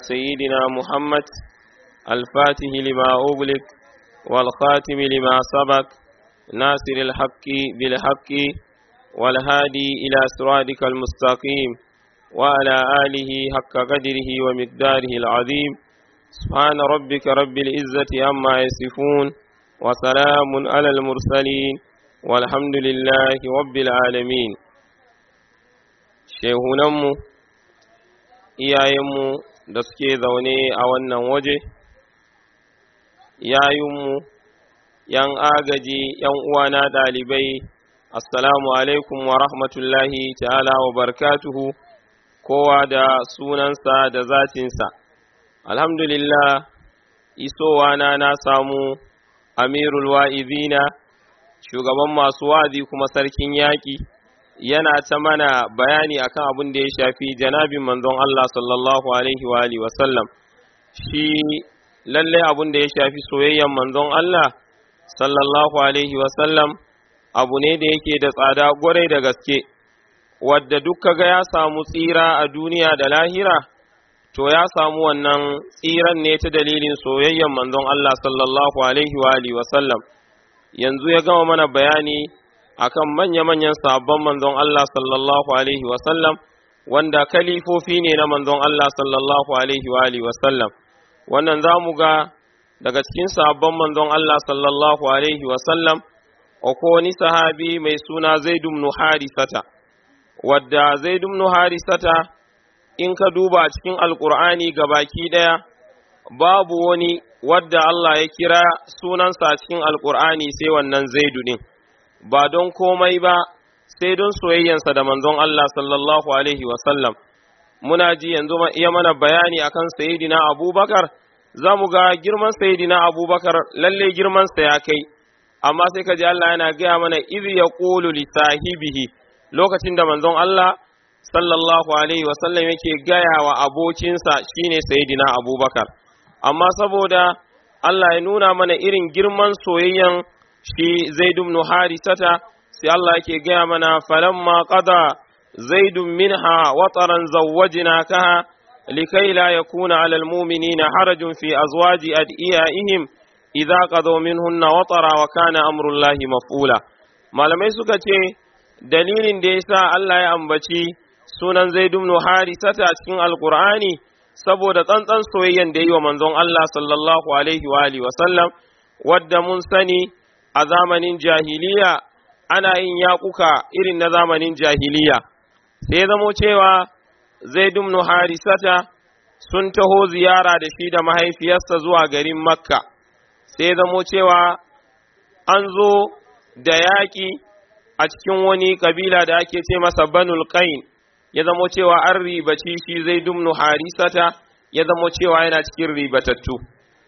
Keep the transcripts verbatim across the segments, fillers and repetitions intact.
سيدنا محمد الفاتح لما أغلق والخاتم لما سبق ناصر الحق بالحق والهادي إلى صراطك المستقيم وعلى آله حق قدره ومقداره العظيم سبحان ربك رب العزة عما يصفون وسلام على المرسلين والحمد لله رب العالمين. shehunanmu iyayenmu da suke zaune a wannan waje, yayunmu, yan agaji, yan uwana ɗalibai, assalamu alaikum wa rahmatullahi ta'ala wa barakatuhu, kowa da sunansa da zatinsa. Alhamdulillah, isowana na samu amirul wa'izina, shugaban masu wa'azi kuma sarkin yaƙi, yana ta mana bayani akan abin da ya shafi janabin manzon Allah sallallahu alaihi wa alihi wasallam. Shi lalle abin da ya shafi soyayyan manzon Allah sallallahu alaihi wasallam abu ne da yake da tsada gwarai da gaske, wadda duk kaga ya samu tsira a duniya da lahira to ya samu wannan tsiran ne ta dalilin soyayyan manzon Allah sallallahu alaihi wa alihi wasallam. Yanzu ya gama mana bayani akan manya-manyan sabon manzon Allah sallallahu alaihi wasallam wanda kalifofi ne na manzon Allah sallallahu alaihi wa alihi wasallam. Wannan zamu ga daga cikin sabon manzon Allah sallallahu alaihi wasallam akwai wani sahabi mai suna Zaid ibn Harisata, wadda Zaid ibn Harisata in ka duba cikin Alƙur'ani gabaki daya babu wani wadda Allah ya kira sunansa cikin Alƙur'ani sai wannan Zaidu din, ba don komai ba sai don soyayyansa da manzon Allah sallallahu alaihi wasallam. Muna ji yanzu iya mana bayani akan Sayyidina Abubakar, za mu ga girman Sayyidina Abubakar lalle girmansa ya kai, amma sai ka ji Allah yana gaya mana idh yaqulu li sahibihi, lokacin da manzon Allah sallallahu alaihi wasallam yake gaya wa abokinsa shine Sayyidina Abubakar. Amma saboda Allah ya nuna mana irin girman soyayyan shi Zaid ibn Harisata, sai Allah yake gaya mana falamma qada Zaidun minha wataran zawwajnakaha likai la yakuna alal mu'minina harajun fi azwaji adiyaihim idza qadaw minhunna watara wa kana amrullahi maf'ula. Malamai suka ce dalilin da yasa Allah ya ambaci sunan Zaid ibn Harisata cikin Alqur'ani saboda tsantsan soyayyen da yi wa manzon Allah sallallahu alaihi wa alihi wa sallam, wadda mun sani a zamanin jahiliya ana yin yaƙuka irin na zamanin jahiliya. Sai zamo cewa Zaid ibn Harisata sun taho ziyara da shi da mahaifiyarsa zuwa garin Makka. Sai zamo cewa an zo da yaƙi a cikin wani kabila da ake ce masa Banul Qain, ya zamo cewa an ribaci shi Zaid ibn Harisata, ya zamo cewa yana cikin ribatattu.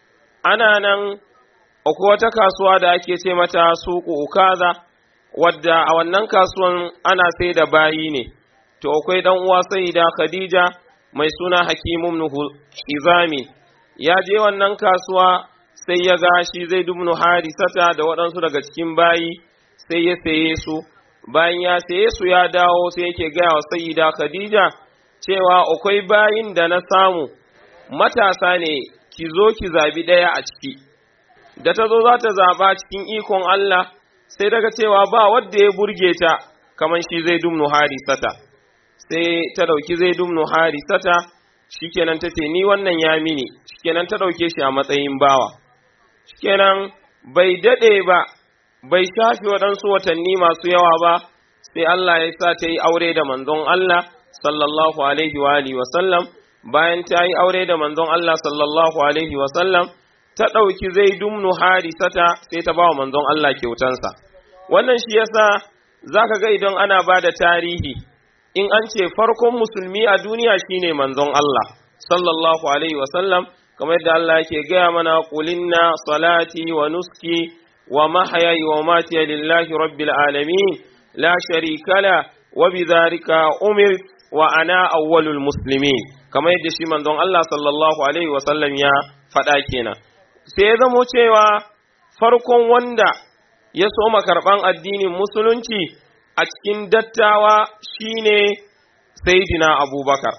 Ana nan akwai wata kasuwa da ake ce mata suku ukaza, wadda a wannan kasuwan ana sai da bayi ne. To akwai dan uwa Sayyida Khadija mai suna Hakim ibn Hizami, ya je wannan kasuwa sai ya ga shi Zaid ibn Harisata da waɗansu daga cikin bayi, sai ya saye su. Bayan ya saye su ya dawo sai yake gaya wa Sayyida Khadija cewa akwai bayin da na samu matasa ne, ki zo ki zabi ɗaya a ciki. Da ta zo za ta zaɓa cikin ikon Allah sai daga cewa ba wadda ya burge ta kamar shi Zaid ibn Harisata. Sai ta ɗauki Zaid ibn Harisata, shikenan ta ce ni wannan ya mini, shikenan ta ɗauke shi a matsayin bawa. Shikenan bai daɗe ba, bai shafi waɗansu watanni masu yawa ba, sai Allah ya sa ta yi aure da manzon Allah sallallahu alaihi wa alihi wa sallam. Bayan ta yi aure da manzon Allah sallallahu alaihi wa sallam, ta ɗauki Zaid ibn Harisata sai ta ba wa manzon Allah kyautansa. Wannan shi yasa zaka ga idan ana ba da tarihi, in an ce farkon musulmi a duniya shine manzon Allah sallallahu alaihi wasallam, kamar yadda Allah yake gaya mana qulinna salati wa nuski wa mahyaya wa mamati lillahi rabbil alamin la sharika la wa bidhalika umir wa ana awwalul muslimin, kamar yadda shi manzon Allah sallallahu alaihi wasallam ya faɗa kenan. Sai ya zamo cewa farkon wanda ya soma karɓan addinin musulunci a cikin dattawa shine Sayyidina Abubakar.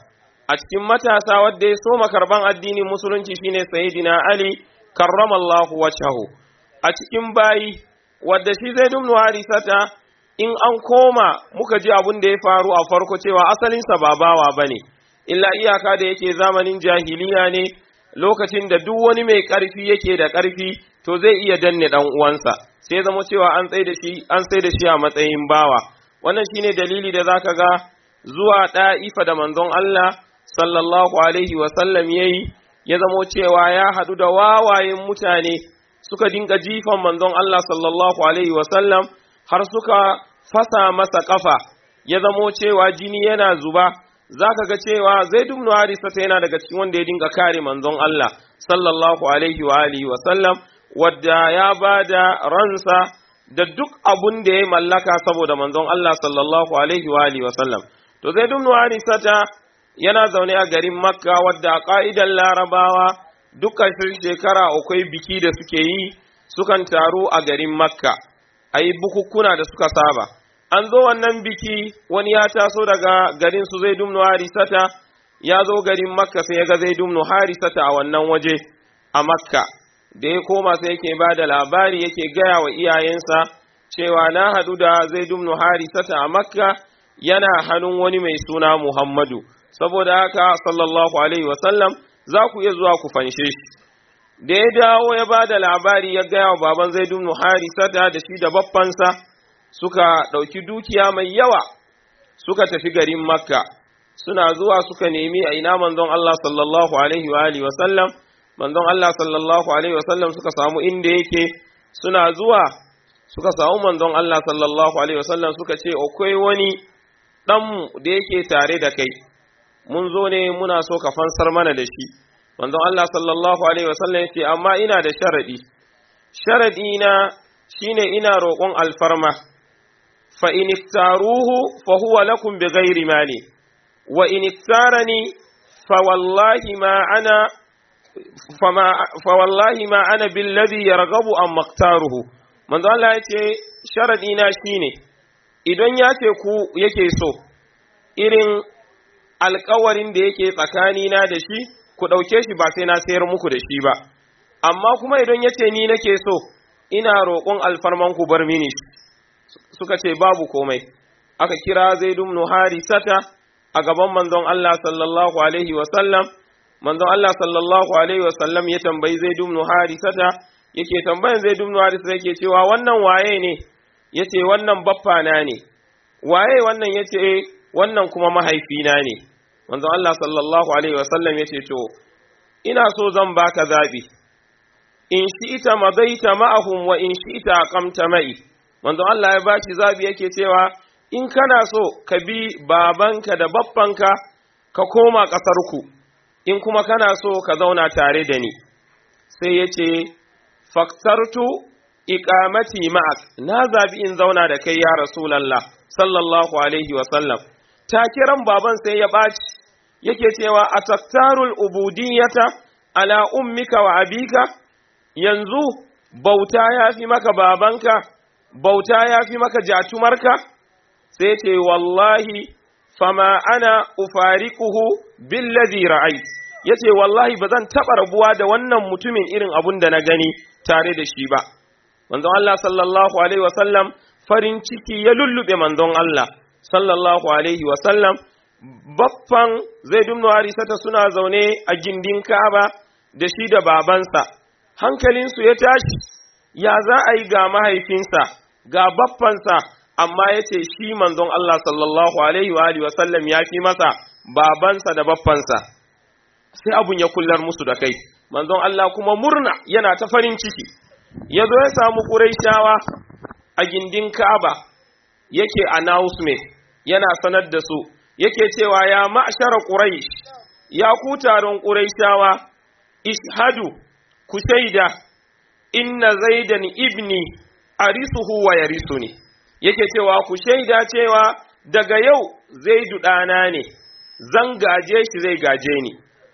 a cikin matasa wanda ya so makarban addinin musulunci shine sayyidina Ali karramallahu wajhahu. A cikin bayi wadda shi Zaid ibn Harisata in an koma muka ji abin da ya faru a farko cewa asalinsa ba bawa bane, illa iyaka da yake zamanin jahiliya ne, lokacin da duk wani mai ƙarfi yake da ƙarfi to zai iya danne dan uwansa, sai zama cewa an tsaye da shi an tsaye da shi a matsayin bawa. Wannan shine dalili da zaka ga zuwa da'ifa da manzon Allah sallallahu alaihi wa sallam yayi, ya zama cewa ya hadu da wawayen mutane suka dinga jifan manzon Allah sallallahu alaihi wa sallam har suka fasa masa kafa, ya zama cewa jini yana zuba. Zaka ga cewa Zaid ibn Harisata yana daga cikin wanda ya dinga kare manzon Allah sallallahu alaihi wa alihi wa sallam, wadda ya bada ransa da duk abun da ya mallaka saboda manzon Allah sallallahu alaihi wa alihi wa sallam. To Zaid ibn Harisata yana zaune a garin Makka, wadda a ka'idan Larabawa dukkan shekara akwai biki da suke yi, sukan taru a garin Makka ayi bukukkuna da suka saba. An zo wannan biki, wani ya taso daga garin su Zaid ibn Harisata, ya zo garin Makka sai ya ga Zaid ibn Harisata a wannan waje a Makka. Da ya koma sai yake ba da labari, yake gaya wa iyayensa cewa na haɗu da Zaid ibn Harisata a Makka, yana hannun wani mai suna Muhammadu, saboda haka sallallahu alaihi wasallam za ku iya zuwa ku fanshe shi. Da ya dawo ya ba da labari, ya gaya wa baban Zaid ibn Harisata da shi da baffansa, suka ɗauki dukiya mai yawa suka tafi garin Makka. Suna zuwa suka nemi a ina manzon Allah sallallahu alaihi wa alihi wasallam. Manzon Allah sallallahu alaihi wasallam suka samu inda yake, suna zuwa suka samu manzon Allah sallallahu alaihi wasallam suka ce akwai wani ɗanmu da yake tare da kai, mun zo ne muna so ka fansar mana da shi. Manzon Allah sallallahu alaihi wasallam ya ce amma ina da sharadi, sharadi na shine ina roƙon alfarma, fa in iktaruhu fa huwa lakum bighairi mali wa in iktarani fa wallahi ma ana fa wallahi ma ana billadhi yarghabu an maktaruhu. Manzo Allah yace sharadi na shine idan ya ce ku yake so, irin alƙawarin da yake tsakani na da shi ku ɗauke shi, ba sai na sayar muku da shi ba, amma kuma idan yace ni nake so, ina roƙon alfarman ku bar mini. Suka ce babu komai. Aka kira Zaid ibn Harisata a gaban manzon Allah sallallahu alaihi wa sallam. Manzon Allah sallallahu alaihi wa sallam ya tambayi Zaid ibn Harisata, yake tambayan Zaid ibn Harisata yake cewa wannan waye ne? Yace wannan baffa na ne. Waye wannan? Yace wannan kuma mahaifina ne. Manzon Allah sallallahu alaihi wa sallam yace to ina so zan baka zabi, in shi'ita madaita ma'ahum wa in shi'ita aqamta ma'i. Manzo Allah ya bashi zabi, yake cewa in kana so ka bi babanka da baffanka ka koma ƙasarku, in kuma kana so ka zauna tare da ni. Sai yace faktartu iqamati ma'ak, na zabi in zauna da kai ya Rasulullah sallallahu alaihi wa sallam. Takiran baban sai ya baci, yake cewa ataktarul ubudiyyata ala ummika wa abika, yanzu bauta ya fi maka babanka, bauta ya fi maka jatumarka? Sai ce wallahi fama ana ufariquhu billadhi ra'ayt, yace wallahi bazan taba rabuwa da wannan mutumin irin abun da na gani tare da shi ba. Manzon Allah sallallahu alaihi wasallam farin ciki ya lullube manzon Allah sallallahu alaihi wasallam. Baffan Zaid ibn Harisata suna zaune a gindin Ka'aba da shi da babansa, hankalinsu ya tashi, ya za a yi ga mahaifinsa ga baffansa, amma ya ce shi manzon Allah sallallahu alaihi wa alihi wasallam ya fi masa babansa da baffansa. Sai abun ya kullar musu da kai. Manzon Allah kuma murna yana ta farin ciki, ya zo ya samu Quraishawa a gindin Ka'aba, yake announcement, yana sanar da su, yake cewa ya ma'shara Quraish, ya ku taron Quraishawa, ishhadu, ku shaida, inna Zaidan ibni arisuhu wa yarisuni, yake cewa ku shaida cewa daga yau Zaidu ɗana ne, zan gaje shi zai gaje ni.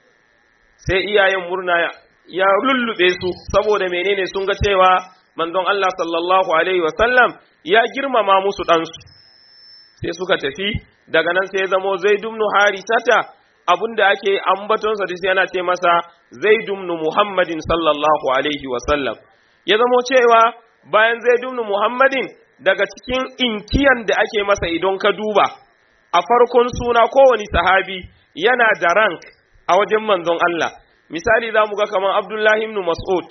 Sai iyayen murna ya lullube su, saboda menene sun ga cewa manzon Allah sallallahu alaihi wasallam ya girmama musu ɗansu. Sai suka tafi, daga nan sai zamo Zaid ibn Harisata abunda ake ambatonsa da yana ce masa Zaid ibn Muhammadin sallallahu alaihi wasallam. Ya zamo cewa bayan Zaid ibn Muhammadin daga cikin inkiyan da ake masa idan ka duba a farkon suna kowani sahabi yana da rank a wajen manzon Allah. Misali za mu ga kamar Abdullahi ibn Mas'ud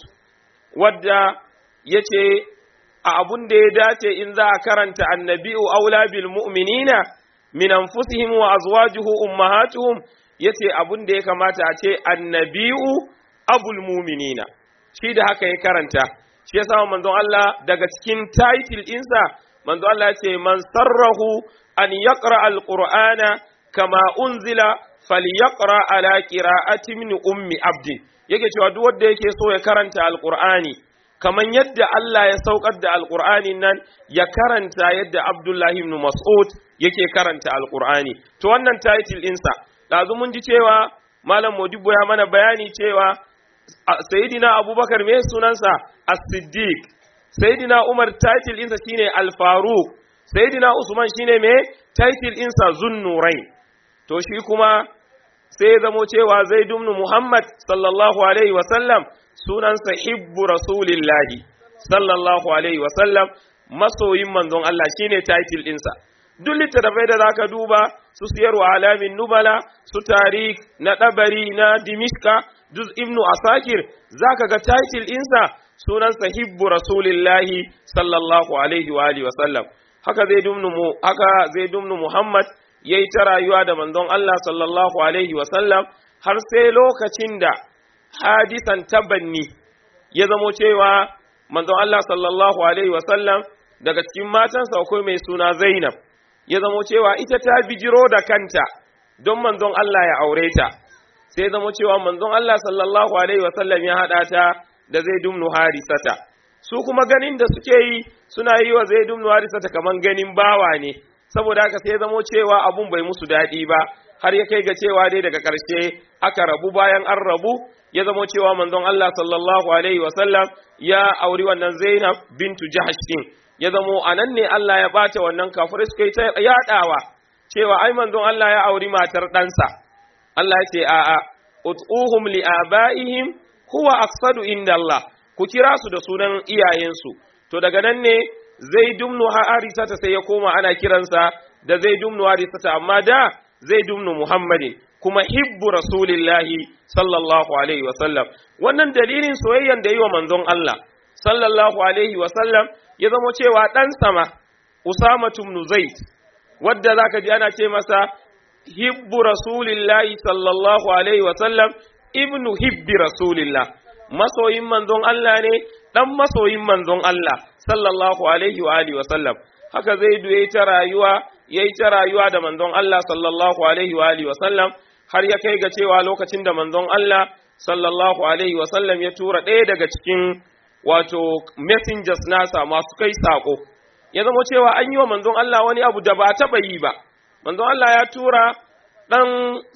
wadda ya ce a abun da ya dace in za a karanta annabi'u aula bil mu'minina min anfusihim wa azwajuhu ummahatuhum, yace abun da ya kamata a ce annabi'u abul mu'minina, shi da haka ya karanta. Shi yasa manzon Allah daga cikin title ɗinsa manzon Allah ya ce man sarrahu an yaqra alqur'ana kama unzila falyaqra ala qira'ati min ummi abdin, yake cewa duk wanda yake so ya karanta alqur'ani kaman yadda Allah ya saukar da alqur'ani nan ya karanta yadda Abdullahi ibn Mas'ud yake karanta alqur'ani. To wannan title ɗinsa dazu mun ji cewa malam Modibo ya mana bayani cewa Sayyidina Abubakar me sunansa As-Siddiq, Sayyidina Umar title ɗinsa shine Al-Faruq, Sayyidina Usman shine me title ɗinsa Zunnurain. To shi kuma sai ya zamo cewa Zaid ibn Muhammad sallallahu alaihi wasallam sunansa hibbu rasulillahi sallallahu alaihi wasallam, masoyin manzon Allah shine title ɗinsa. Duk littattafai da zaka duba su siyarwa alamin nubala, su tarikh na Dabari na Dimishka, Juz ibn Asakir, zaka ga title ɗinsa sunansa hibbu rasulillahi sallallahu alaihi wa alihi wasallam. Haka Zaid ibn haka Zaid ibn Muhammad yayi ta rayuwa da manzon Allah sallallahu alaihi wasallam har sai lokacin da hadisan tabanni ya zamo cewa manzon Allah sallallahu alaihi wasallam daga cikin matansa akwai mai suna Zainab, ya zamo cewa ita ta bijiro da kanta don manzon Allah ya aure ta, sai zamo cewa manzon Allah sallallahu alaihi wasallam ya hada ta da Zaid ibn Harisata. Su kuma ganin da suke yi suna yi wa Zaid ibn Harisata kaman ganin bawa ne, saboda haka sai zamo cewa abun bai musu daɗi ba, har ya kai ga cewa dai daga ƙarshe aka rabu. Bayan an rabu ya zamo cewa manzon Allah sallallahu alaihi wasallam ya auri wannan Zainab bintu Jahash din, ya zamo anan ne Allah ya bata wannan kafirai suka yi ta yaɗawa cewa ai manzon Allah ya auri matar ɗansa. Allah ya ce a'a, ut'uhum li abaihim huwa aqsadu inda Allah, ku kira su da sunan iyayensu. To daga nan ne Zaid ibn Harisata sai ya koma ana kiransa da Zaid ibn Harisata, amma da Zaid ibn Muhammadin, kuma hibbu rasulillahi sallallahu alaihi wasallam. Wannan dalilin soyayyan da yi wa manzon Allah sallallahu alaihi wasallam ya zama cewa dan sama Usama ibn Zaid, wadda zaka ji ana ce masa hibbu rasulillahi sallallahu alaihi wasallam, ibnu hibbi rasulillah, masoyin manzon Allah ne, dan masoyin manzon Allah sallallahu alaihi wa alihi wasallam. Haka Zaidu yayi ta rayuwa yayi ta rayuwa da manzon Allah sallallahu alaihi wa alihi wasallam, har ya kai ga cewa lokacin da manzon Allah sallallahu alaihi wasallam ya tura ɗaya daga cikin wato messengers nasa masu kai sako, ya zama cewa an yi wa manzon Allah wani abu da ba taɓa yi ba. Manzon Allah ya tura ɗan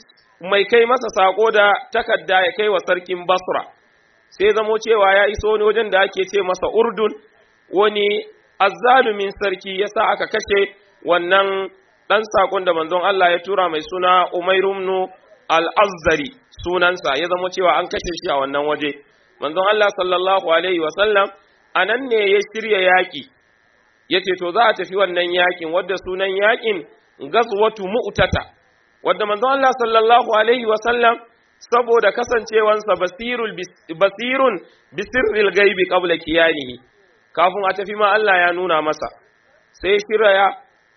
mai kai masa sako da takarda ya kai wa sarkin Basra, sai zamo cewa ya iso ne wajen da ake ce masa Urdun, wani azzalumin sarki ya sa aka kashe wannan ɗan saƙon da manzon Allah ya tura mai suna Umairu ibn al-Azzari sunansa, ya zama cewa an kashe shi a wannan waje. Manzon Allah sallallahu alaihi wa sallam anan ne ya shirya yaƙi, yace to za a tafi wannan yaƙin wadda sunan yaƙin Gazwatu Mu'tata, wadda manzon Allah sallallahu alaihi wa sallam saboda kasancewansa basirul basirun bisirril gaibi qabla kiyanihi, kafin a tafi ma Allah ya nuna masa, sai shirya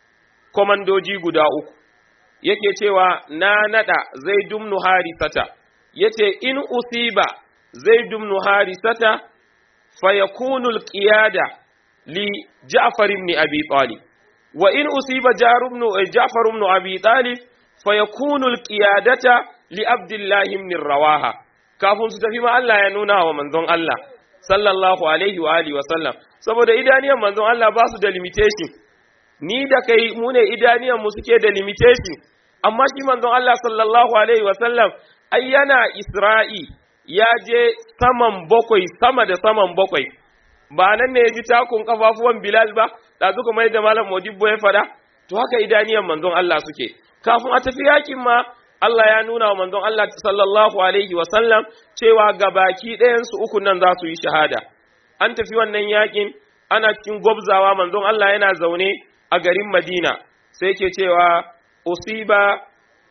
komandoji guda uku, yake cewa na nada Zaid ibn Harisata, yace in usiba Zaid ibn Harisata fayakunu al-qiyada li Ja'far ibn Abi Talib, wa in usiba Ja'far ibn Abi Talib fayakunu al-qiyadata li Abdullah ibn Rawaha. Kafin su tafi ma Allah ya nuna wa manzon Allah sallallahu alaihi wa alihi wa sallam, saboda idaniyan manzon Allah ba su da limitation, ni da kai mu ne idaniyan mu suke da limitation, amma shi manzon Allah sallallahu alaihi wa sallam ai yana Isra'i ya je saman bakwai, sama da saman bakwai, ba nan ne ya ji takun kafafuwan Bilal ba da suka mai da malam Modibbo ya fada. To haka idaniyan manzon Allah suke. Kafin a tafi yakin ma Allah ya nuna wa manzon Allah sallallahu alaihi wa sallam cewa gabaki ɗayan su uku nan za su yi shahada. An tafi wannan yakin ana cikin gwabzawa, manzon Allah yana zaune a garin Madina, sai yake cewa usiba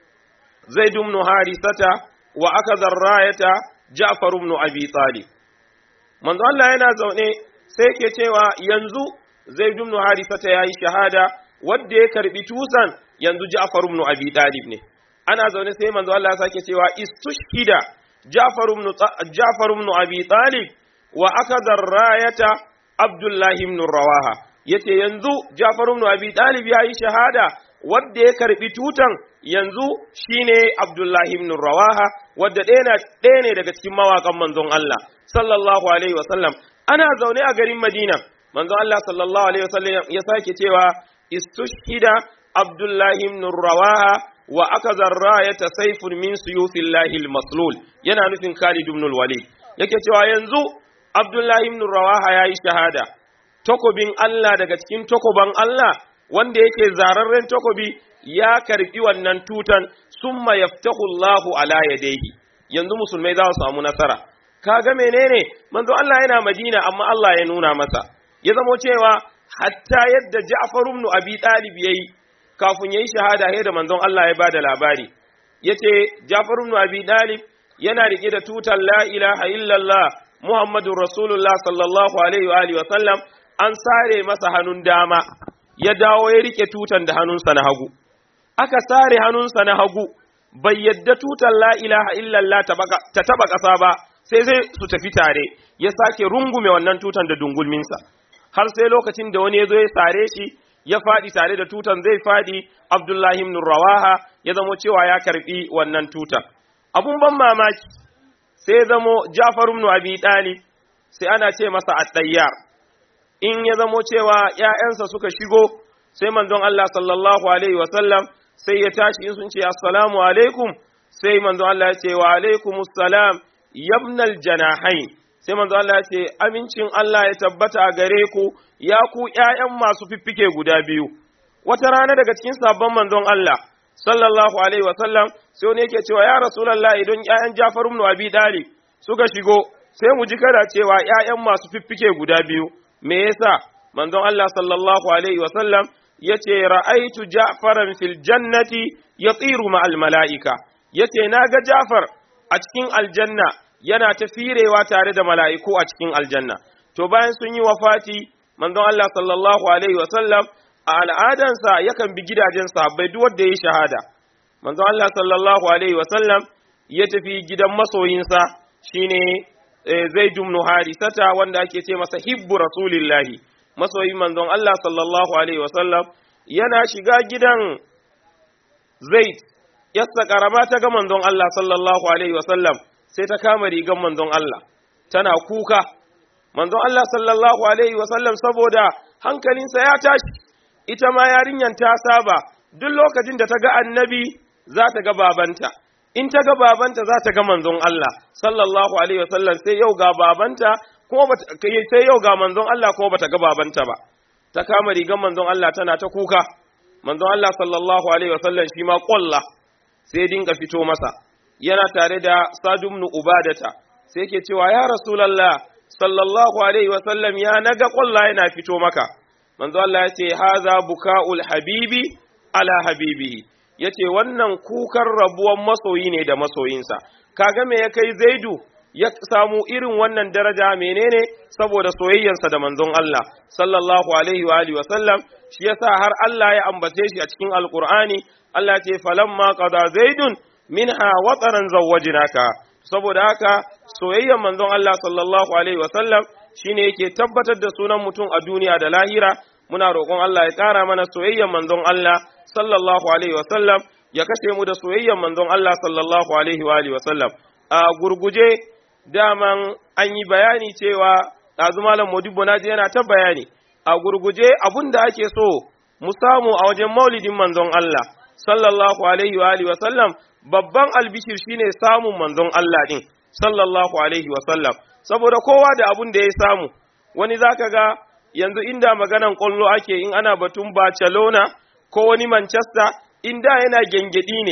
Zaid ibn Harisata wa akaza rayata Ja'far ibn Abi Talib. Manzon Allah yana zaune sai yake cewa yanzu Zaid ibn Harisata yayi shahada, wanda ya karbi tusan yanzu Ja'far ibn Abi Talib ne. Ana zaune sai manzo Allah sake cewa istushhida Ja'far ibn Ja'far ibn Abi Talib wa akadha rayata Abdullah ibn Rawaha. Yace yanzu Ja'far ibn Abi Talib yayi shahada, wanda ya karbi tutan yanzu shine Abdullah ibn Rawaha, wanda ɗaya ne daga cikin mawakan manzon Allah sallallahu alaihi wasallam. Ana zaune a garin Madina, manzon Allah sallallahu alaihi wasallam ya sake cewa istushhida Abdullah ibn Rawaha wa aka zarra ya ta saifun min suyufillahi al-maslul, yana nufin Khalid ibn al-Walid. Yake cewa yanzu Abdullahi ibn Rawaha yayi shahada, takobin Allah daga cikin takoban Allah wanda yake zararren takobi ya karbi wannan tutan, summa yaftahu Allahu ala yadayhi. Yanzu musulmai za su samu nasara. Kaga menene? Manzo Allah yana Madina amma Allah ya nuna masa. Ya zamo cewa hatta yadda Ja'far ibn Abi Talib yayi kafin yayi shahada sai da manzon Allah ya bada labari, yace Ja'far ibn Abi Talib yana rike da tutar la ilaha illallah Muhammadur Rasulullah sallallahu alaihi wa alihi wa sallam, an sare masa hannun dama, ya dawo ya rike tutan da hannunsa na hagu. Aka sare hannunsa na hagu, bai yadda tutar la ilaha illallah ta taba kasa ba, sai sai su tafi tare, ya sake rungume wannan tutan da dungulminsa, har sai lokacin da wani ya zo ya sare shi, ya faɗi tare da tutan zai faɗi, Abdullahi ibn Rawaha ya zamo cewa ya karɓi wannan tutan. Abun ban mamaki, sai zamo Ja'far ibn Abi Talib sai ana ce masa at-Tayyar. In ya zamo cewa ‘ya'yansa suka shigo, sai manzon Allah sallallahu alaihi wa sallam sai ya tashi, in sun ce assalamu alaikum, sai manzon Allah ya ce wa alaikumus salam yabnal janahain. Sai manzo Allah ya ce amincin Allah ya tabbata a gare ku ya ku ƴaƴan masu fiffike guda biyu. Wata rana daga cikin sabon manzon Allah sallallahu alaihi wa sallam sai wani yake cewa ya Rasulullah, idan ƴaƴan Ja'far ibn Abi Talib suka shigo sai mu ji kada cewa ƴaƴan masu fiffike guda biyu. Me yasa? Manzon Allah sallallahu alaihi wa sallam yace ra'aitu Ja'faran fil jannati yatiru ma'al mala'ika. Yace naga Ja'far a cikin aljanna yana ta firewa tare da mala'iku a cikin aljanna. To bayan sun yi wafati, manzon Allah sallallahu alaihi wa sallam a al'adansa yakan bi gidajen sahabbai duk wanda yayi shahada. Manzon Allah sallallahu alaihi wa sallam ya tafi gidan masoyinsa shine Zaid ibn Harisata, wanda ake ce masa hibbu rasulillahi, masoyin manzon Allah sallallahu alaihi wa sallam. Yana shiga gidan Zaid, yassa karama ta ga manzon Allah sallallahu alaihi wa sallam, sai ta kama rigan manzon Allah tana kuka. Manzon Allah sallallahu alaihi wa sallam saboda hankalinsa ya tashi, ita ma yarinyan ta saba duk lokacin da ta ga annabi za ta ga babanta, in ta ga babanta za ta ga manzon Allah sallallahu alaihi wa sallam. Sai yau ga babanta kuma bata sai yau ga manzon Allah kuma bata ga babanta ba. Ta kama rigan manzon Allah tana ta kuka. Manzon Allah sallallahu alaihi wa sallam shi ma ƙwalla sai dinga fito masa, yana tare da Sa'd ibn Ubadata, sai yake cewa ya Rasulullah sallallahu alaihi wa sallam, ya naga ƙwalla yana fito maka. Manzo Allah ya ce haza buka'ul habibi ala habibihi, yace wannan kukan rabuwan masoyi ne da masoyinsa. Kaga me ya kai Zaidu ya samu irin wannan daraja? Menene? Saboda soyayyarsa da manzon Allah sallallahu alaihi wa alihi wa sallam. Shi yasa har Allah ya ambace shi a cikin Alqur'ani. Allah ya ce falamma qada zaidun minha wataran zawwajnaka. Saboda haka soyayyar manzon Allah sallallahu alaihi wa sallam shine yake tabbatar da sunan mutum a duniya da lahira. Muna roƙon Allah ya ƙara mana soyayyar manzon Allah sallallahu alaihi wa sallam, ya kashe mu da soyayyar manzon Allah sallallahu alaihi wa alihi wa sallam. A gurguje, daman an yi bayani cewa ɗazu malam Modibo naji yana ta bayani. A gurguje abun da ake so mu samu a wajen maulidin manzon Allah sallallahu alaihi wa alihi wa sallam, babban albishir shine samun manzon Allah din sallallahu alaihi wa sallam. Saboda kowa da abun da ya samu, wani zaka ga yanzu inda maganan ƙwallo ake, in ana batun Barcelona ko wani Manchester, inda yana gengedi ne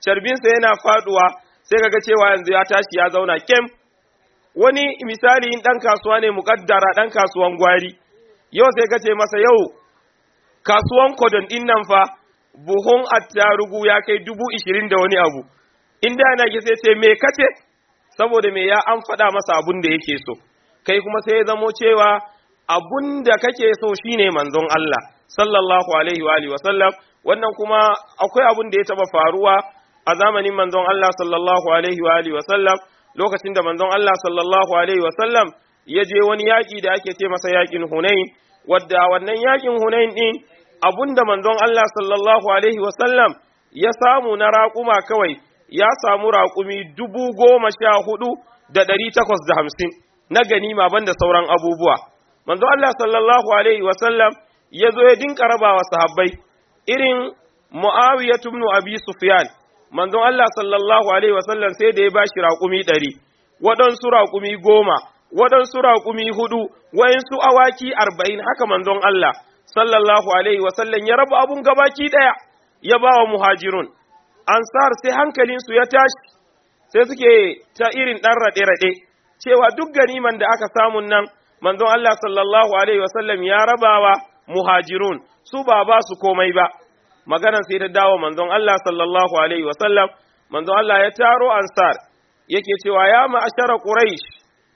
carbinsa yana faduwa sai kaga cewa yanzu ya tashi ya zauna kem. Wani misali in ɗan kasuwa ne muƙaddara ɗan kasuwan gwari, yau sai ka ce masa yau kasuwan kodon ɗin nan fa buhun attarugu ya kai dubu ishirin da wani abu, inda yana ke sai ce me kace, saboda me ya an faɗa masa abun da yake so, kai kuma sai ya zamo cewa abun da kake so shine manzon Allah sallallahu alaihi wa alihi wa sallam. Wannan kuma akwai abun da ya taba faruwa a zamanin manzon Allah sallallahu alaihi wa alihi wa sallam, lokacin da manzon Allah sallallahu alaihi wa sallam ya je wani yaƙi da ake ce masa yaƙin Hunain, wadda wannan yaƙin Hunain din abun da manzon Allah sallallahu alaihi wa sallam ya samu na raƙuma kawai ya samu raƙumi dubu goma sha hudu da ɗari takwas da hamsin na ganima banda sauran abubuwa. Manzon Allah sallallahu alaihi wa sallam ya zo ya dinka rabawa sahabbai irin Muawiya ibn Abi Sufyan. Manzon Allah sallallahu alaihi wa sallam sai da ya bashi raƙumi ɗari, waɗansu raƙumi goma, waɗansu raƙumi hudu, waɗansu awaki arba'in. Haka manzon Allah sallallahu alaihi wa sallam ya raba abun gabaki ɗaya ya ba wa muhajirun. Ansar sai hankalinsu ya tashi, sai suke ta irin ɗan raɗe-raɗe cewa duk ganiman da aka samun nan manzon Allah sallallahu alaihi wa sallam ya rabawa muhajirun, su ba ba su komai ba. Maganar sai ta dawo manzon Allah sallallahu alaihi wa sallam. Manzon Allah ya taro ansar yake cewa ya ma'ashara quraish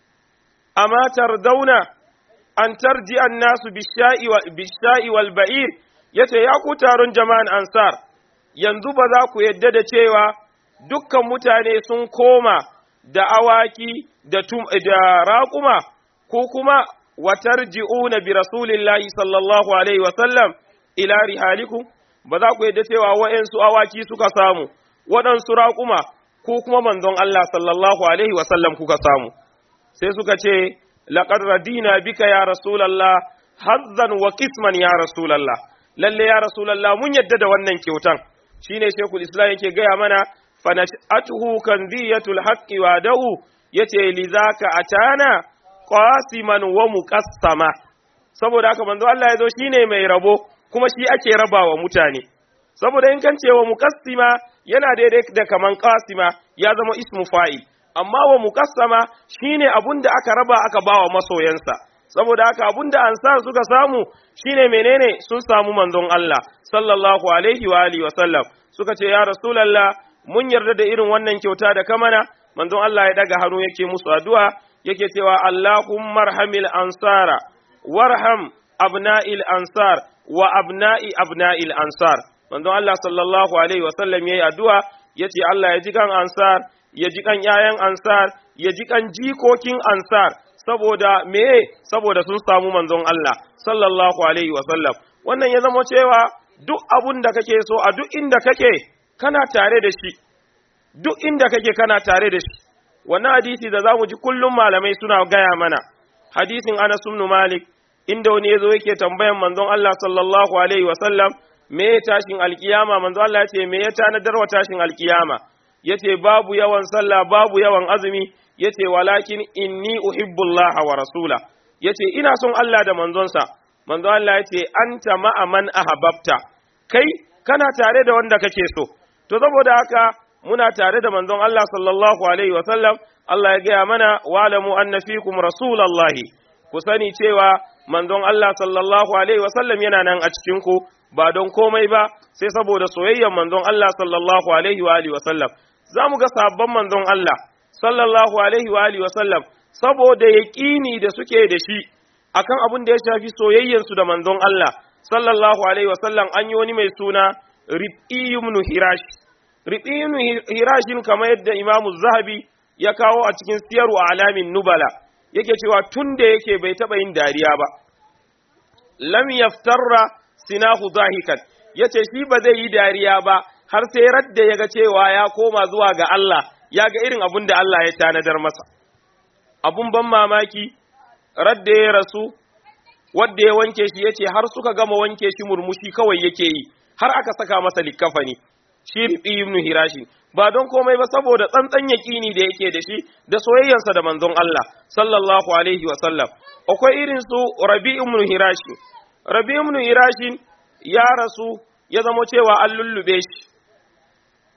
amma tardawna an tarji an-nasu bisha'i wa bisha'i wal ba'ir, yace ya ku taron jama'an ansar, yanzu ba za ku yadda da cewa dukkan mutane sun koma da awaki da tum da raƙuma, ko kuma watarji'una bi rasulillahi sallallahu alaihi wa sallam ila rihalikum, ba za ku yadda cewa wa'ansu awaki suka samu, waɗansu raƙuma, ko kuma manzon Allah sallallahu alaihi wa sallam kuka samu. Sai suka ce laqad radina bika ya rasulallah hazzan wa qisman ya rasulallah, lalle ya rasulallah mun yadda da wannan kyautan. Shine Sheikhul Islam yake gaya mana fanashatuhu kanziyatul haqqi wa da'u, yace lizaka atana qasiman wa muqassama. Saboda haka manzo Allah yazo shine mai rabo kuma shi ake rabawa mutane. Saboda in kan cewa muqassima yana daidai da kaman qasima ya zama ismu fa'il, amma wa muqassama shine abunda aka raba aka bawa masoyansa. Saboda haka abunda ansar suka samu shine menene, sun samu manzon Allah sallallahu alaihi wa alihi wa sallam. Suka ce ya rasulullah mun yarda da irin wannan kyauta da kamana. Manzon Allah ya daga hannu yake musu addu'a yake cewa Allahumma arhamil ansara warham abna'il ansar wa abna'i abna'il ansar. Manzon Allah sallallahu alaihi wa sallam yayi addu'a yace Allah ya ji kan ansar, ya ji kan yayan ansar, ya ji kan jikokin ansar. Saboda me? Saboda sun samu manzon Allah sallallahu alaihi wa sallam. Wannan ya zama cewa duk abun da kake so a duk inda kake kana tare da shi, duk inda kake kana tare da shi. Wannan hadisi da zamu ji kullum malamai suna gaya mana, hadisin Anas ibn Malik, inda wani yazo yake tambayan manzon Allah sallallahu alaihi wa sallam me ya tashin alkiyama. Manzon Allah ya ce me ya tanadar wa tashin alkiyama? Yace babu yawan sallah, babu yawan azumi, yace walakin inni uhibbullaha wa rasula, yace ina son Allah da manzonsa. Manzon Allah yace anta ma'a man ahabbta, kai kana tare da wanda kake so. To saboda haka muna tare da manzon Allah sallallahu alaihi wa sallam. Allah ya gaya mana wa'lamu anna fikum rasulallahi, ku sani cewa manzon Allah sallallahu alaihi wa sallam yana nan a cikin ku, ba don komai ba sai saboda soyayyar manzon Allah sallallahu alaihi wa alihi wa sallam. Zamu ga sabban manzon Allah sallallahu alaihi wa alihi wa sallam saboda yaqini da suke da shi akan abin da ya shafi soyayyar su da manzon Allah sallallahu alaihi wa sallam. An yi wani mai suna Rib'i ibn Hirash. Rib'i ibn Hirashin kamar yadda Imam Zahabi ya kawo a cikin Siyaru Alamin Nubala, yake cewa tun da yake bai taɓa yin dariya ba. Lam yaftarra sinahu zahikan, yace shi ba zai yi dariya ba har sai radda ya ga cewa ya koma zuwa ga Allah, ya ga irin abun da Allah ya tanadar masa. Abun ban mamaki, radda ya rasu, wadda ya wanke shi yace har suka gama wanke shi murmushi kawai yake yi, har aka saka masa likafani. Shi Rib'i ibn Hirashi, ba don komai ba saboda tsantsan yaƙini da yake da shi da soyayyarsa da manzon Allah sallallahu alaihi wa sallam. Akwai irin su Rabi ibn Hirashi. Rabi ibn Hirashi ya rasu ya zama cewa an lullube shi.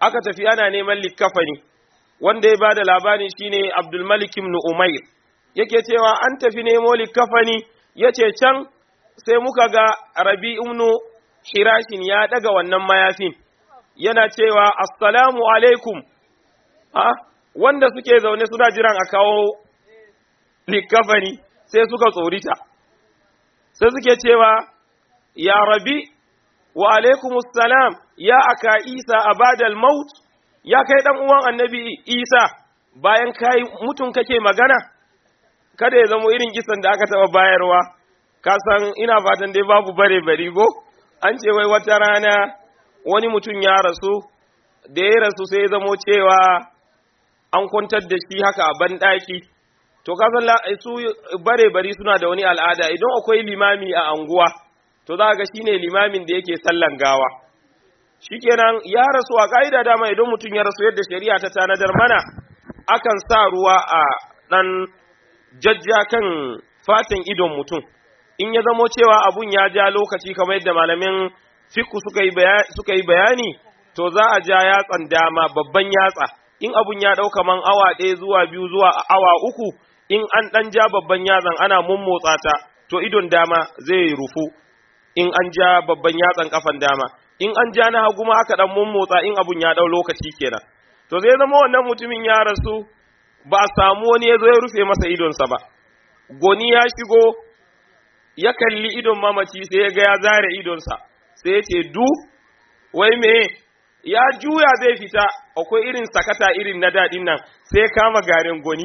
aka tafi ana neman likkafani, wanda ya bada labarin shine Abdul Malik ibn Umair, yake cewa an tafi nemo likkafani, yace can sai muka ga Rabi ibn Hirashin ya daga wannan mayafin yana cewa assalamu alaikum. a wanda suke zaune suna jiran a kawo likkafani sai suka tsorita, sai suke cewa ya Rabi wa alaikumus salam ya aka Isa abadal maut, ya kai dan uwan annabi Isa bayan kai mutun kake magana. Kada ya zama irin kisan da aka taba bayarwa, ka san ina fatan dai babu bare bari go. An ce wai wata rana wani mutum ya rasu, da ya rasu sai ya zamo cewa an kwantar da shi haka a banɗaki. To ka san su bare bari suna da wani al'ada, idan akwai limami a anguwa to za ga shine limamin da yake sallan gawa. Shikenan ya rasu a ka'ida dama idan mutum ya rasu yadda shari'a ta tanadar mana, akan sa ruwa a dan jajja kan fatan idon mutum. In ya zamo cewa abun ya ja lokaci kamar yadda malamin fiqh suka yi bayani suka yi bayani, to za a ja yatsan dama babban yatsa. In abun ya dauka man awa ɗaya zuwa biyu zuwa awa uku, in an dan ja babban yatsan ana mummotsa ta, to idon dama zai rufu. In an ja babban yatsan kafan dama, in an ja na hagu ma aka dan mummotsa in abun ya dau lokaci kenan. To zai zama wannan mutumin ya rasu, ba a samu wani ya zo ya rufe masa idonsa ba. Goni ya shigo ya kalli idon mamaci sai ya ga ya zare idonsa, sai ya ce du wai me, ya juya zai fita, akwai irin sakata irin na daɗin nan, sai kama garin goni,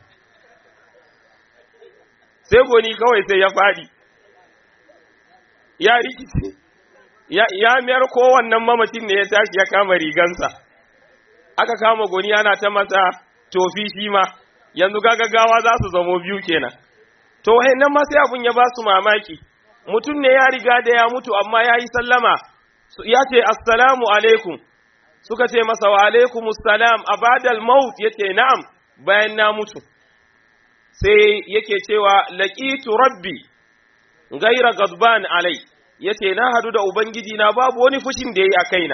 sai goni kawai sai ya faɗi, ya rikice, ya, ya mayar kowannan mamacin ne ya tashi ya kama rigansa, aka kama goni ana ta masa tofi shi ma, yanzu gagagawa za su zamo biyu kenan. To nan ma sai abun ya ba su mamaki, mutum ne ya riga da ya mutu amma ya yi sallama, ya ce assalamu alaikum, suka ce masa wa alaikumus salam abadal maut, yace na'am bayan na mutu. Sai yake cewa laqitu rabbi gaira gadban alai, yace na hadu da ubangiji na babu wani fushin da yayi a kaina.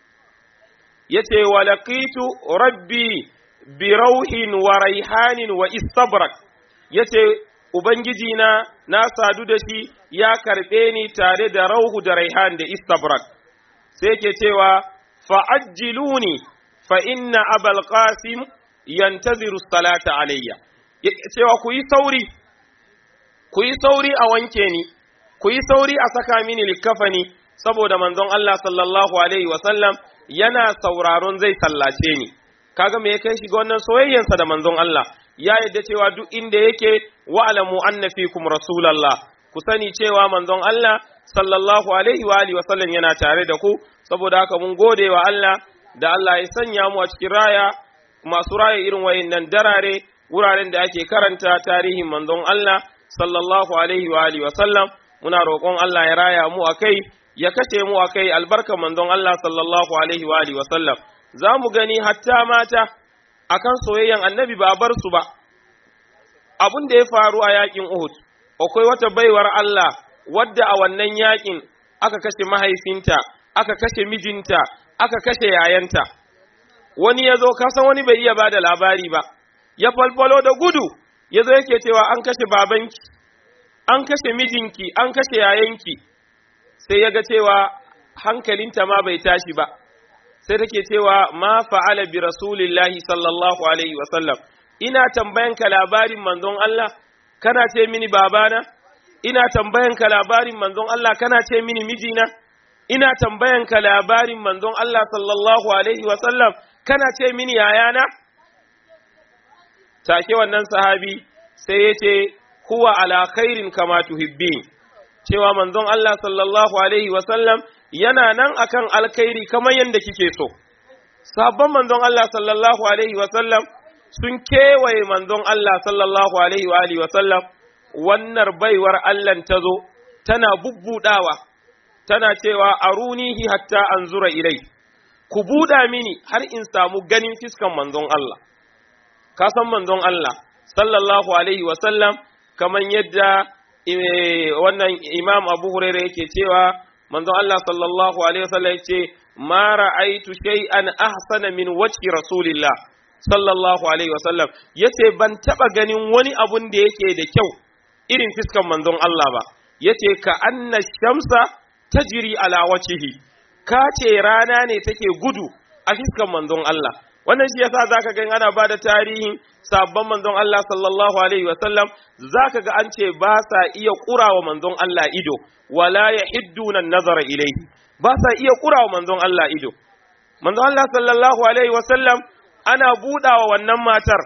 Yace wa laqitu rabbi bi rauhin wa raihanin wa istabrak, yace ubangiji na na sadu da shi ya karbe ni tare da rauhu da raihan da istabrak. Sai yake cewa fa'ajjiluni fa inna abal qasim yantaziru salata alayya, cewa ku yi sauri ku yi sauri a wanke ni, ku yi sauri a saka mini likafani, saboda manzon Allah sallallahu alaihi wasallam yana sauraron zai sallace ni. Kaga me ya kai shi ga wannan soyayyansa da manzon Allah, ya yadda cewa duk inda yake wa'alamu anna fikum rasulallah, ku sani cewa manzon Allah sallallahu alaihi wa alihi wasallam yana tare da ku. Saboda haka mun gode wa Allah da Allah ya sanya mu a cikin raya masu raya irin wayannan darare, wuraren da ake karanta tarihin manzon Allah sallallahu alaihi wa alihi wasallam. Muna roƙon Allah ya raya mu akai, ya kace mu akai albarkan manzon Allah sallallahu alaihi wa alihi wasallam. Za mu gani hatta mata akan soyayyan annabi ba bar su ba. Abun da ya faru a yakin Uhud, akwai wata baiwar Allah wadda a wannan yakin aka kashe mahaifinta, aka kashe mijinta, aka kashe yayanta. Wani ya zo, kasan wani bai iya ba da labari ba, ya falfalo da gudu, ya zo yake cewa an kashe babanki, an kashe mijinki, an kashe yayanki. Sai ya ga cewa hankalinta ma bai tashi ba, sai take cewa ma fa'ala bi rasulillahi sallallahu alaihi wasallam, ina tambayanka labarin manzon Allah, kana ce mini babana? Ina tambayanka labarin manzon Allah, kana ce mini mijina? Ina tambayanka labarin manzon Allah sallallahu alaihi wasallam, kana ce mini yayana? Take wannan sahabi sai ya ce, huwa ala khairin kama tuhibbin, cewa manzon Allah sallallahu alaihi wasallam yana nan akan alkhairi kamar yadda kike so. Sabon manzon Allah sallallahu alaihi wasallam sun kewaye manzon Allah sallallahu alaihi wa alihi wasallam. Wannan baiwar Allah ta zo tana bubbudawa, tana cewa arunihi hatta anzura ilai, ku buda mini har in samu ganin fiskan manzon Allah. Ka san manzon Allah sallallahu alaihi wasallam kamar yadda wannan Imam Abu Hurairah yake cewa manzon Allah sallallahu alaihi wasallam yace ma ra'aitu shay'an ahsana min wajhi rasulillah sallallahu alaihi wasallam, yace ban taba ganin wani abun da yake da kyau irin fiskan manzon Allah ba, yace ka anna shamsa tajri ala wajhihi, ka ce rana ne take gudu a fiskan manzon Allah. Wannan shi yasa zaka ga ana bada tarihin sabban manzon Allah sallallahu alaihi wasallam, zaka ga an ce ba sa iya kurawa manzon Allah ido, wala yahidduna an-nazara ilayhi, ba sa iya kurawa manzon Allah ido. Manzon Allah sallallahu alaihi wasallam ana budawa wannan matar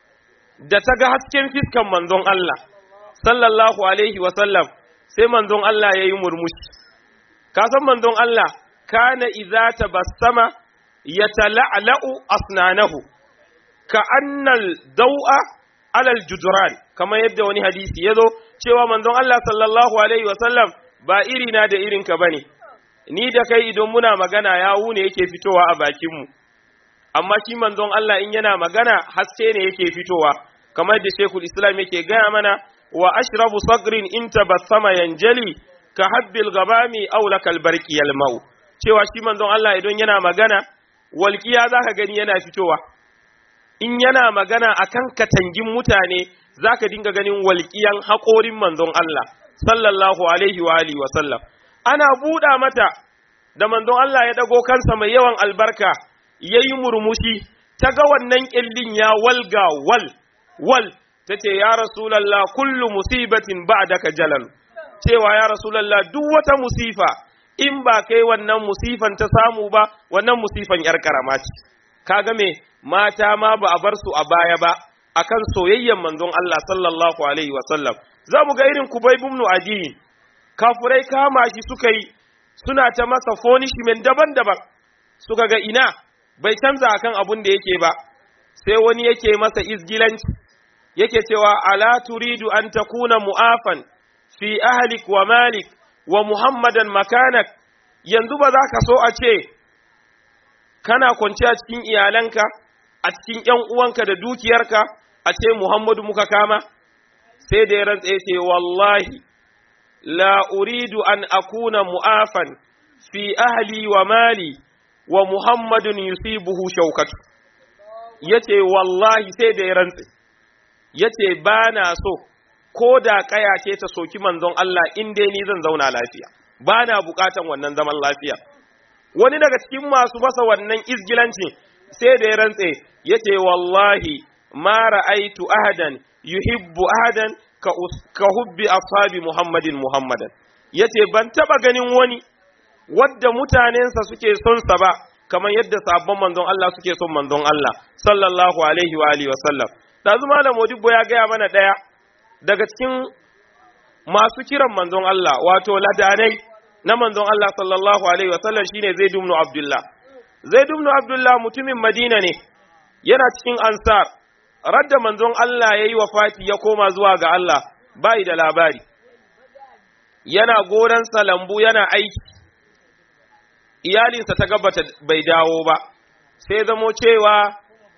da ta ga hasken fiskan manzon Allah sallallahu alaihi wasallam, sai manzon Allah yayi murmushi. Ka san manzon Allah kana idza tabassama yatala'la'u asnanahu ka annal daw'a alal judran, kamar yadda wani hadisi yazo cewa manzon Allah sallallahu alaihi wasallam ba iri na da irin ka bane, ni da kai idan muna magana yawu ne yake fitowa a bakin mu, amma shi manzon Allah in yana magana haske ne yake fitowa, kamar da Sheikhul Islam yake gaya mana wa ashrabu sagrin in tabassama yanjali ka habbil gabami aw lakal barqi yalmau, cewa shi manzon Allah idan yana magana walƙiya za ka gani yana fitowa, in yana magana a kan katangin mutane za ka dinga ganin walƙiyan haƙorin manzon Allah sallallahu alaihi wa alihi wa sallam. Ana buɗa mata da manzon Allah ya ɗago kansa mai yawan albarka ya yi murmushi, ta ga wannan ƙyallin ya walga wal wal, ta ce ya Rasulallah kullu musibatin ba'daka jalal, cewa ya Rasulallah duk wata musifa in ba kai wannan musifan ta samu ba, wannan musifan ‘yar karama ce. Kaga me, mata ma ba a bar su a baya ba, akan soyayyen manzon Allah sallallahu Alaihi wasallam. Za mu ga irin Kubayb ibn Adi, kafurai kama shi suka yi, suna ta masa punishment daban-daban, suka ga ina, bai canza akan abun da yake ba, sai wani yake masa izgilanci, yake cewa, ala turidu an takuna mu'afan fi ahlik wa malik, wa Muhammadan makanak, yanzu ba za ka so a ce kana kwance a cikin iyalanka, a cikin ‘yan uwanka da dukiyarka, a ce Muhammadu muka kama? Sai da ya rantsa ce, wallahi, la uridu an akuna mu'afan fi ahli wa mali wa Muhammadun yusibuhu shaukatu. Ya ce, wallahi sai da ya rantsa, ya ce, ba na so, ko da kaya ce ta soki manzon Allah in dai ni zan zauna lafiya, ba na bukatan wannan zaman lafiya. Wani daga cikin masu masa wannan izgilancin sai da ya rantse ya ce wallahi ma ra'aitu ahadan yuhibbu ahadan ka, ka hubbi ashabi Muhammadin Muhammadan, ya ce ban taba ganin wani wadda mutanensa suke son sa ba kamar yadda sabon manzon Allah suke son manzon Allah sallallahu alaihi wa alihi wa sallam. Dazu malam Modibbo ya gaya mana daya daga cikin masu kiran manzon Allah, wato ladanai na manzon Allah sallallahu alaihi wasallam shine Zaid ibn Abdullah. Zaid ibn Abdullah mutumin Madina ne, yana cikin Ansar. Radda manzon Allah yayi wafati ya koma zuwa ga Allah, bai da labari. Yana goran lambu yana aiki. Iyalinsa ta gabata bai dawo ba. Sai zamo cewa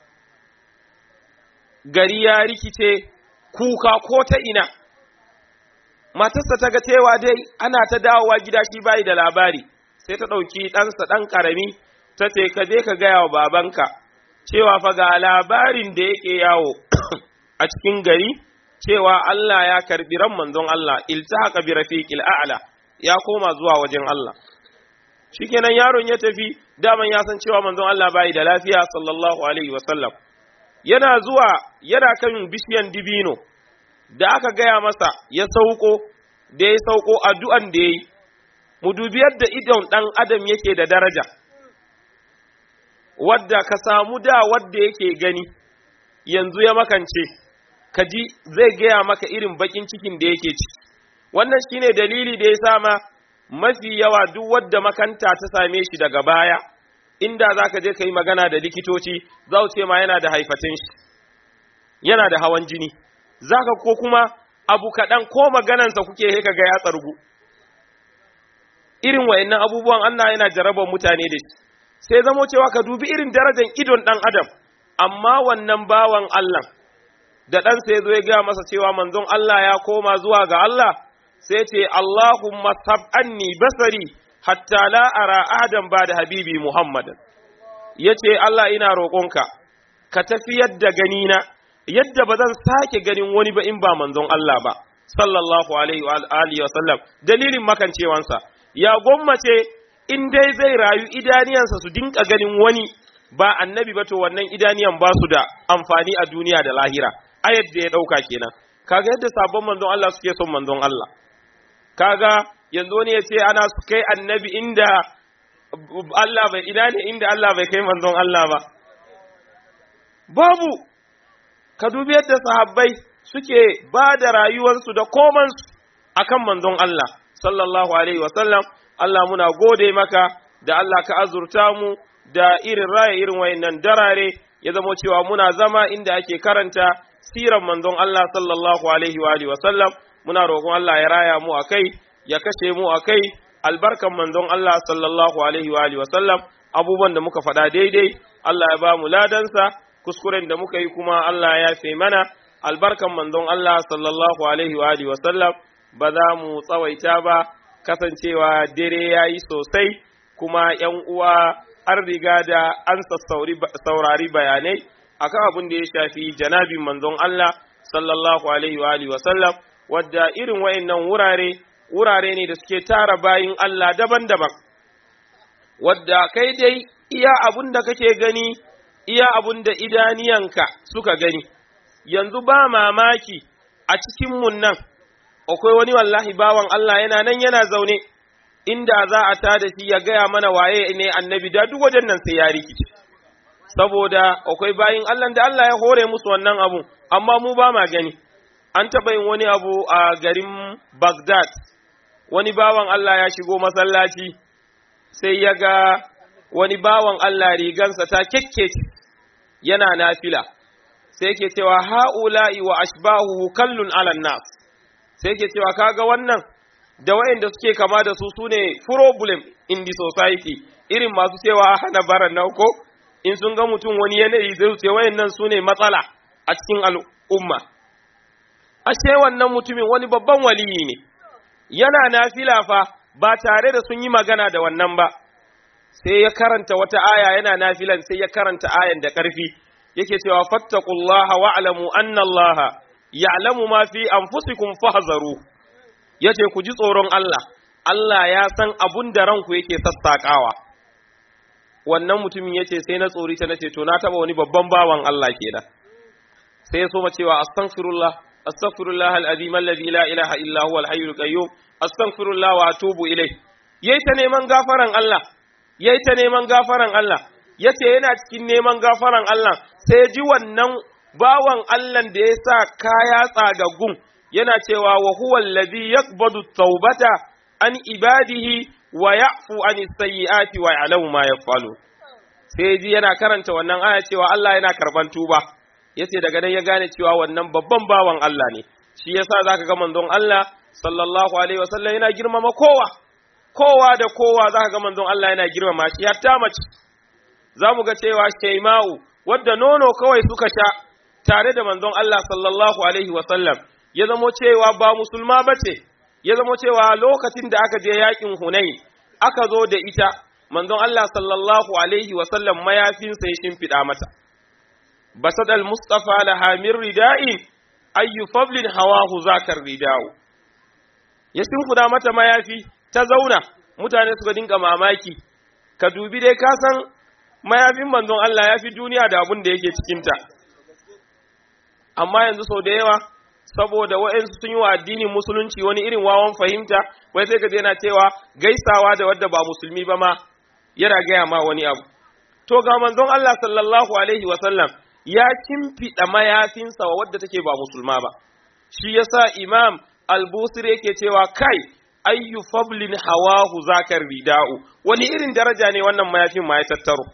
gari ya rikice, kuka ko ta ina, matarsa ta ga cewa dai ana ta dawowa gida shi bayi da labari, sai ta ɗauki ɗansa ɗan ƙarami, ta ce ka je ka gaya wa babanka cewa fa ga labarin da yake yawo a cikin gari, cewa Allah ya karɓi ran manzon Allah, iltahaqa bi rafiqil a'la, ya koma zuwa wajen Allah. Shikenan yaron ya tafi, daman ya san cewa manzon Allah bayi da lafiya sallallahu alaihi wasallam. Yana zuwa yana kan bishiyan dibino, da aka gaya masa ya sauko, da ya sauko addu'an da ya yi, mu dubi yadda idon ɗan adam yake da daraja, wadda ka samu da wadda yake gani, yanzu ya makance, ka ji zai gaya maka irin baƙin cikin da yake ciki. Wannan shine dalili da ya sama mafi yawa duk wadda makanta ta same shi daga baya, inda za ka je ka yi magana da likitoci, za ce ma yana da haifatin shi, yana da hawan jini, za ka ko kuma abu kaɗan ko maganansa kuke ka ga ya tsargu. Irin wa'innan abubuwan Allah yana jarabar mutane da shi, sai zamo cewa ka dubi irin darajar idon ɗan adam, amma wannan bawan Allah, da ɗansa ya zo ya gaya masa cewa manzon Allah ya koma zuwa ga Allah, sai ce Allahumma sab'anni basari hatta la ara ahadan ba da habibi Muhammadan. Yace Allah ina roƙonka ka tafiyar da ganina yadda ba zan sake ganin wani ba in ba manzon Allah ba sallallahu alaihi wa alihi wa sallam. Dalilin makancewansa ya gwammace in dai zai rayu idaniyansa su dinka ganin wani ba annabi ba, to wannan idaniyan ba su da amfani a duniya da lahira. Ayat da ya dauka kenan. Kaga yadda sabon manzon Allah suke son manzon Allah. Kaga yanzu wani ya ce ana su kai annabi inda Allah bai ina ne inda Allah bai kai manzon Allah ba. Babu. Ka dubi yadda sahabbai suke ba da rayuwarsu da komansu akan manzon Allah sallallahu alaihi wasallam. Allah muna gode maka da Allah ka azurta mu da irin raya irin wayannan darare, ya zama cewa muna zama inda ake karanta siran manzon Allah sallallahu alaihi wa alihi wasallam. Muna roƙon Allah ya raya mu akai, ya kashe mu akai, albarkan manzon Allah sallallahu alaihi wa alihi wasallam. Abubuwan da muka faɗa daidai Allah ya ba mu ladansa, kuskuren da muka yi kuma Allah ya fe mana, albarkan manzon Allah sallallahu alaihi wa alihi wasallam. Ba za mu tsawaita ba, kasancewa dare yayi sosai, kuma ƴan uwa an riga da an saurari bayanai akan abin da ya shafi janabin manzon Allah sallallahu alaihi wa alihi wasallam, wadda irin wayannan wurare wurare ne da suke tara bayin Allah daban-daban, wadda kai dai iya abun da kake gani, iya abun da idaniyanka suka gani. Yanzu ba mamaki a cikin mun nan akwai wani wallahi bawan Allah yana nan yana zaune, inda za a tada shi ya gaya mana waye ne annabi, da duk wajen nan sai ya rikice, saboda akwai bayin Allah da Allah ya hore musu wannan abu, amma mu ba ma gani. An taɓa yin wani abu a garin Baghdad, wani bawan Allah ya shigo masallaci, sai ya ga wani bawan Allah rigansa ta kekkece yana nafila, sai yake cewa ha'ula'i wa ashbahu kallun alan nas, sai yake cewa kaga wannan da wayanda suke kama da su sune problem in the society, irin masu cewa hana baran nan ko in sun ga mutum wani yanayi zai ce wayannan sune matsala a cikin al'umma. Ashe wannan mutumin wani babban waliyi ne, yana nafila fa ba tare da sun yi magana da wannan ba. Sai ya karanta wata aya yana nafilan, sai ya karanta ayan da ƙarfi, yake cewa fattaqullaha wa'lamu anna Allaha ya'lamu ma fi anfusikum fahzaru. Yace ku ji tsoron Allah, Allah ya san abun da ranku yake sassakawa. Wannan mutumin yace sai na tsori ta nace to na taba wani babban bawan Allah kenan. Sai ya soma cewa astaghfirullah astaghfirullah al-azim alladhi la ilaha illa huwa al-hayyul qayyum astaghfirullah wa atubu ilayh. Yayi ta neman gafaran Allah, yayi ta neman gafaran Allah, yace yana cikin neman gafaran Allah sai ji wannan bawan Allah da ya sa kaya tsagaggun yana cewa wa huwa alladhi yaqbadu at-taubata an ibadihi wa ya'fu an as-sayyi'ati wa ya'lamu ma yaf'alu. Sai ji yana karanta wannan aya cewa Allah yana karban tuba, yace daga nan ya gane cewa wannan babban bawan Allah ne. Shi yasa zaka ga manzon Allah sallallahu alaihi wasallam yana girmama kowa, kowa da kowa zaka ga manzon Allah yana girmama shi, hatta mace. Zamu ga cewa Shaima'u wadda nono kawai suka sha tare da manzon Allah sallallahu alaihi wasallam, ya zamo cewa ba musulma bace, ya zamo cewa lokacin da aka je yakin Hunain aka zo da ita, manzon Allah sallallahu alaihi wasallam mayafinsa ya shimfiɗa mata. Basadal Mustafa laha min rida'in ayyu fablin hawahu zakar rida'u. Ya shimfiɗa mata mayafi ta zauna, mutane suka dinga mamaki. Ka dubi dai ka san mayafin manzon Allah ya fi duniya da abun da yake cikinta. Amma yanzu sau da yawa saboda wa'ansu sun yi wa addinin musulunci wani irin wawan fahimta, wai sai ka je yana cewa gaisawa da wadda ba musulmi ba ma yana gaya ma wani abu. To ga manzon Allah sallallahu alaihi wa sallam ya kimfiɗa mayafinsa wa wadda take ba musulma ba. Shi yasa Imam Al-Busiri yake cewa kai ayyu fablin hawahu zakar rida'u, wani irin daraja ne wannan mayafin ma ya tattaro.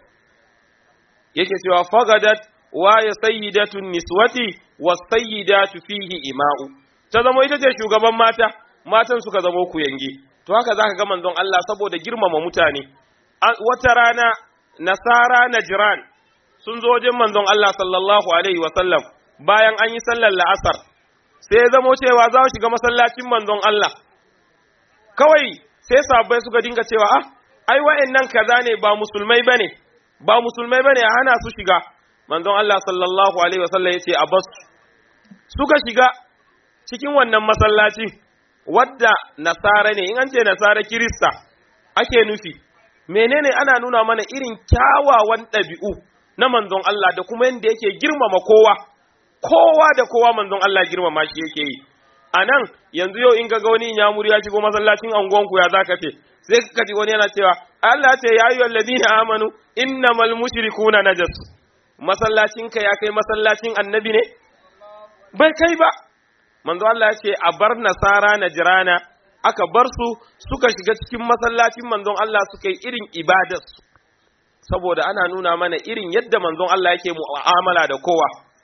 Yake cewa fagadat wa ya sayyidatun niswati wa sayyidatu fihi ima'u, ta zama ita ce shugaban mata, matan suka zama kuyange. To haka zaka ga manzon Allah saboda girmama mutane. Wata rana Nasara Najran sun zo wajen manzon Allah sallallahu alaihi wa sallam bayan an yi sallar la'asar, sai ya zamo cewa za su shiga masallacin manzon Allah. Kawai sai sahabbai suka dinga cewa ah ai wa'annan kaza ne ba musulmai bane ba musulmai bane a hana su shiga manzon Allah sallallahu alaihi wasallam yace a basu suka shiga cikin wannan masallaci wadda nasara ne in an ce nasara kirista ake nufi menene ana nuna mana irin kyawawan ɗabi'u na manzon Allah da kuma yadda yake girmama kowa kowa da kowa manzon Allah girmama shi yake yi a nan yanzu yau in ga wani nyamuri ya shigo masallacin anguwanku ya zaka ce sai ka ji wani yana cewa Allah ce ya ayyuhal ladina amanu innamal mushrikuna najas masallacin ka ya kai masallacin annabi ne bai kai ba manzo Allah ya ce a bar nasara najrana aka bar su suka shiga cikin masallacin manzon Allah suka yi irin ibadarsu saboda ana nuna mana irin yadda manzon Allah yake mu'amala da kowa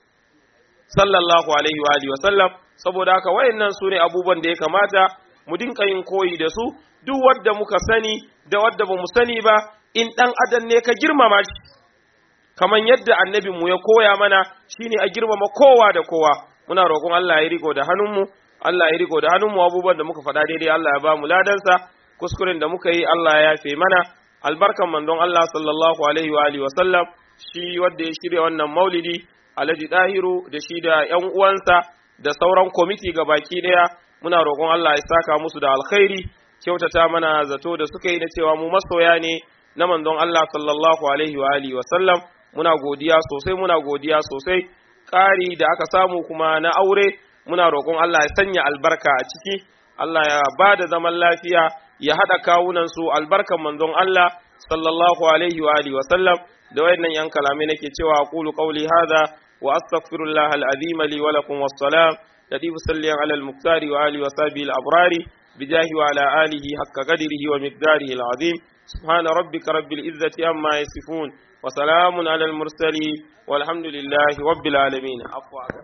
sallallahu alaihi wa alihi wa sallam saboda haka wayannan su ne abubuwan da ya kamata mu dinka yin koyi da su duk wanda muka sani da wanda ba mu sani ba in dan adam ne ka girmama shi kaman yadda annabin mu ya koya mana shine a girmama kowa da kowa muna roƙon Allah ya riko da hannunmu Allah ya riko da hannunmu abubuwan da muka faɗa daidai Allah ya ba mu ladansa kuskuren da muka yi Allah ya yafe mana albarkan manzon Allah sallallahu alaihi wa alihi wa sallam shi wanda ya shirya wannan maulidi Alhaji Dahiru da shi da ƴan uwansa da sauran kwamiti ga baki daya muna roƙon Allah ya saka musu da alkhairi kyautata mana zato da suka yi na cewa mu masoya ne na manzon Allah sallallahu alaihi wa alihi wa sallam muna godiya sosai muna godiya sosai ƙari da aka samu kuma na aure muna roƙon Allah ya sanya albarka a ciki Allah ya ba da zaman lafiya ya haɗa kawunan su albarkan manzon Allah sallallahu alaihi wa alihi wa sallam da wayannan yan kalamai nake cewa aqulu qawli hadha wa astaghfirullah al-azim li wa lakum was-salam tadibu salli ala al-muqtar wa ali wa sahbihi al-abrari bijahi wa ala alihi haqqa qadrihi wa miqdarihi al-azim subhana rabbika rabbil izzati amma yasifun wa salamun ala al-mursalin walhamdulillahi rabbil alamin afwa